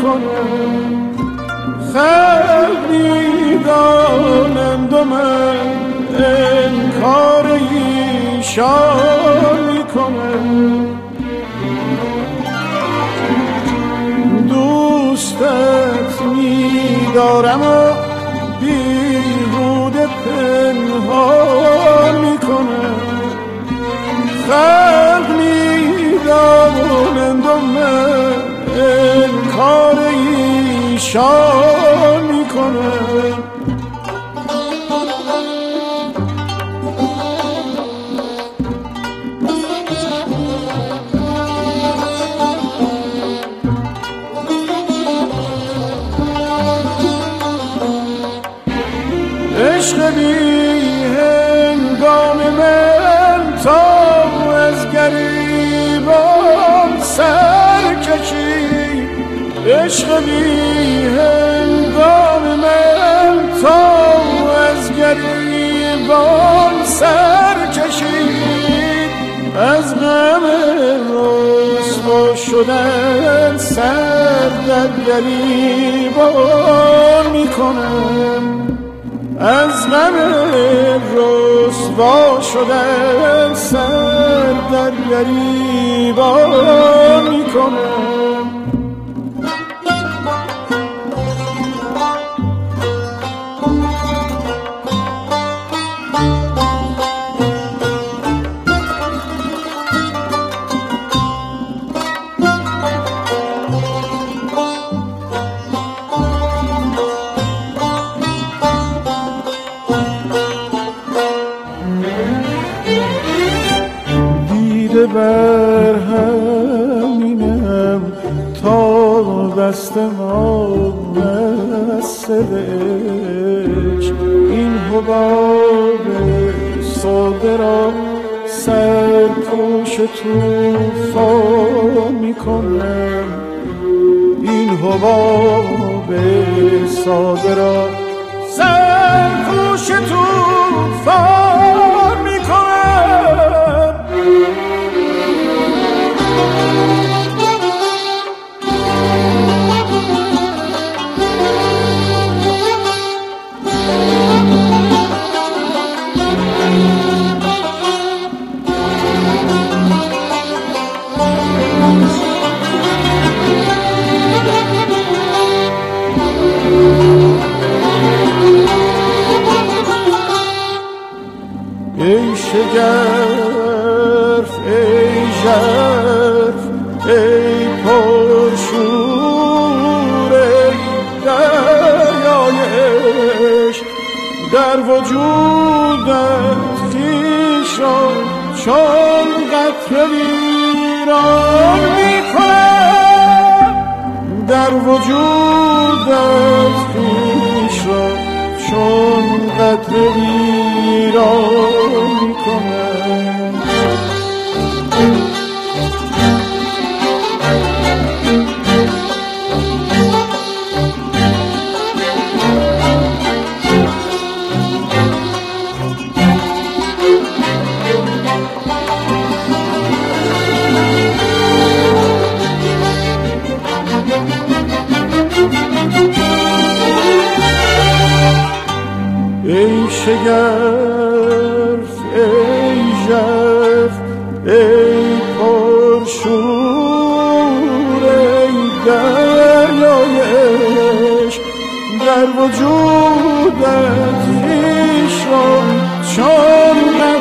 میکنم، خلق میدانند و من انکار ایشان میکنم. دوستت میدارم و بیهوده پنهان میکنم، خلق میدانند و من انکار ایشان میکنم. عشق بی هنگام من تا از گریبان سر کشید، عشق بی هنگام من تا از گریبان سر کشید، از غم رسوا شدن سر در گریبان میکنم، از غم رسوا شدن سر در گریبان میکنم. بر همینم تا دست ما مسلش، این حباب ساده را سرپوش توفان میکنم، این حباب ساده را سرپوش توفان میکنم. ای شگرف ای ژرف ای پرشور ای دریای عشق، در وجودت خویش را چون قطره ویران میکنم، در وجودت خویش را چون قطره ویران میکنم. ای شگرف ای ژرف ای پرشور ای دریای عشق، در وجودت خویش را چون